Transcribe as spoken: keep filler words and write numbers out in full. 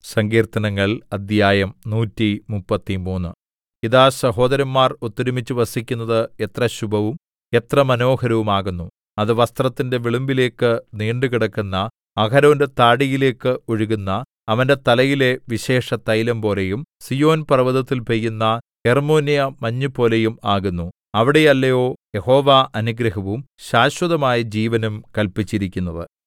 സങ്കീർത്തനങ്ങൾ അദ്ധ്യായം നൂറ്റിമുപ്പത്തിമൂന്ന്. ഇതാ, സഹോദരന്മാർ ഒത്തൊരുമിച്ച് വസിക്കുന്നത് എത്ര ശുഭവും എത്ര മനോഹരവും ആകുന്നു! അത് വസ്ത്രത്തിന്റെ വിളുമ്പിലേക്ക് നീണ്ടുകിടക്കുന്ന അഹരോന്റെ താടിയിലേക്ക് ഒഴുകുന്ന അവന്റെ തലയിലെ വിശേഷതൈലം പോലെയും സീയോൻ പർവ്വതത്തിൽ പെയ്യുന്ന ഹെർമ്മോന്യമഞ്ഞുപോലെയും ആകുന്നു. അവിടെയല്ലയോ യഹോവ അനുഗ്രഹവും ശാശ്വതമായ ജീവനും കല്പിച്ചിരിക്കുന്നത്.